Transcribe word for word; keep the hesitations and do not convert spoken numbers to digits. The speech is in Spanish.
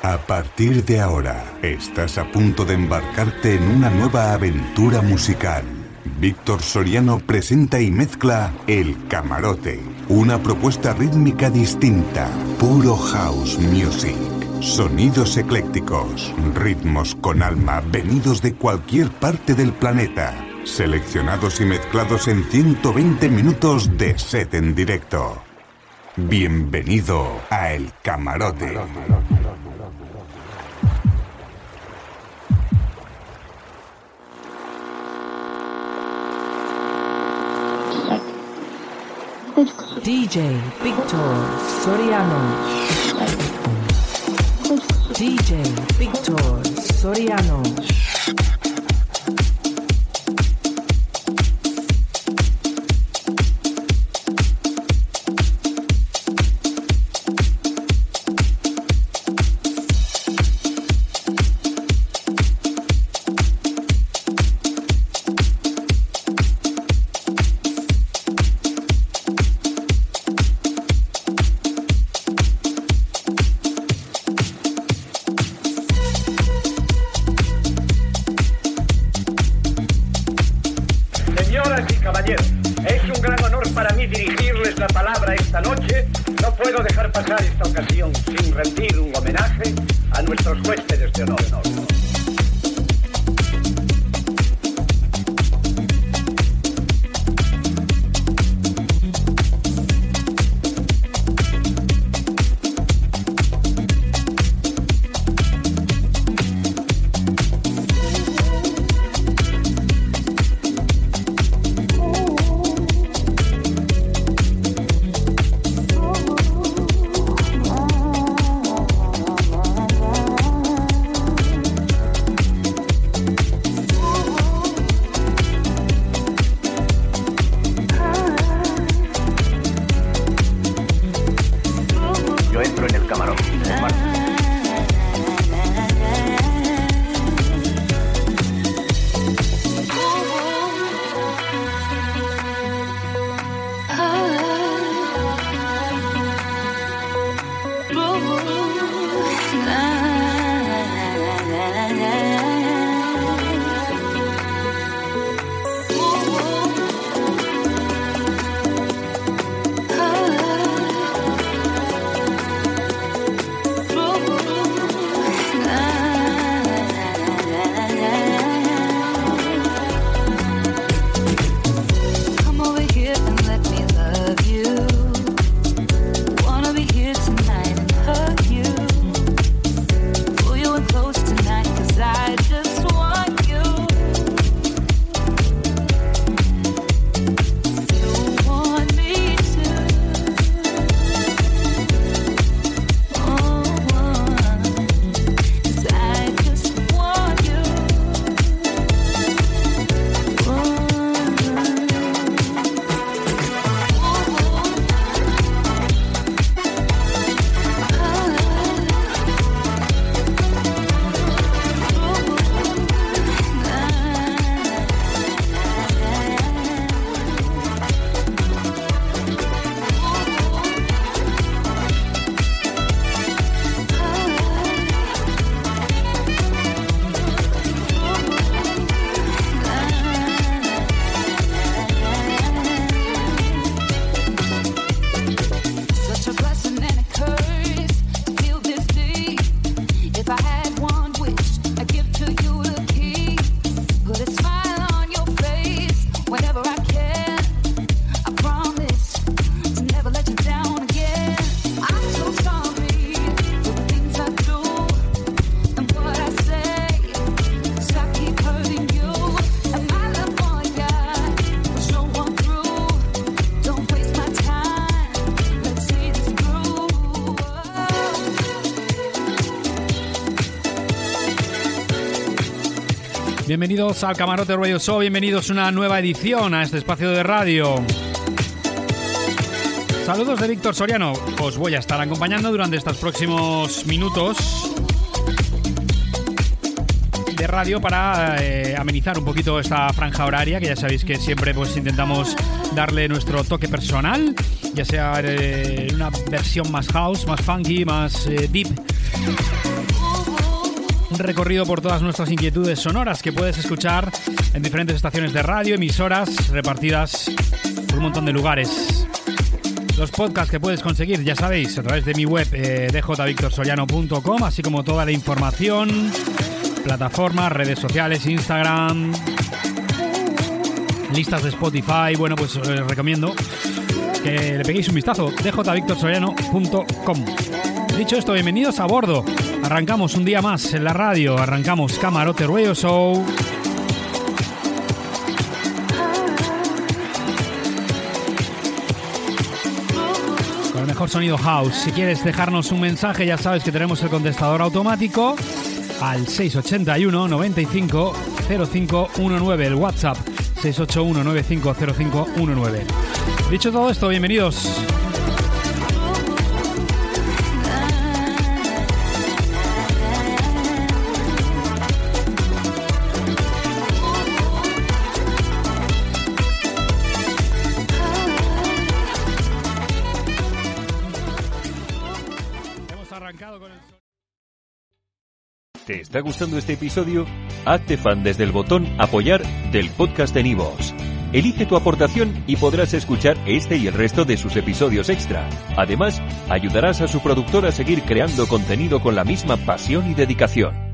A partir de ahora, estás a punto de embarcarte en una nueva aventura musical. Víctor Soriano presenta y mezcla El Camarote, una propuesta rítmica distinta, puro house music. Sonidos eclécticos, ritmos con alma venidos de cualquier parte del planeta, seleccionados y mezclados en ciento veinte minutos de set en directo. Bienvenido a El Camarote. D J Víctor Soriano. D J Víctor Soriano. Bienvenidos al Camarote Radio Show, bienvenidos a una nueva edición a este espacio de radio. Saludos de Víctor Soriano. Os voy a estar acompañando durante estos próximos minutos de radio para eh, amenizar un poquito esta franja horaria, que ya sabéis que siempre pues intentamos darle nuestro toque personal, ya sea eh, una versión más house, más funky, más eh, deep. un recorrido por todas nuestras inquietudes sonoras que puedes escuchar en diferentes estaciones de radio, emisoras repartidas por un montón de lugares. Los podcasts que puedes conseguir, ya sabéis, a través de mi web eh, d j victor soriano punto com, así como toda la información, plataformas, redes sociales, Instagram, listas de Spotify. Bueno, pues os recomiendo que le peguéis un vistazo, d j victor soriano punto com. Dicho esto, bienvenidos a bordo. Arrancamos un día más en la radio, arrancamos Camarote Radio Show. Con el mejor sonido house. Si quieres dejarnos un mensaje, ya sabes que tenemos el contestador automático al seis ocho uno, nueve cinco, cero cinco uno nueve, el WhatsApp seis ocho uno, nueve cinco, cero cinco uno nueve. Dicho todo esto, bienvenidos. Hemos arrancado con el... ¿Te está gustando este episodio? Hazte fan desde el botón Apoyar del podcast de Nivos. Elige tu aportación y podrás escuchar este y el resto de sus episodios extra. Además, ayudarás a su productor a seguir creando contenido con la misma pasión y dedicación.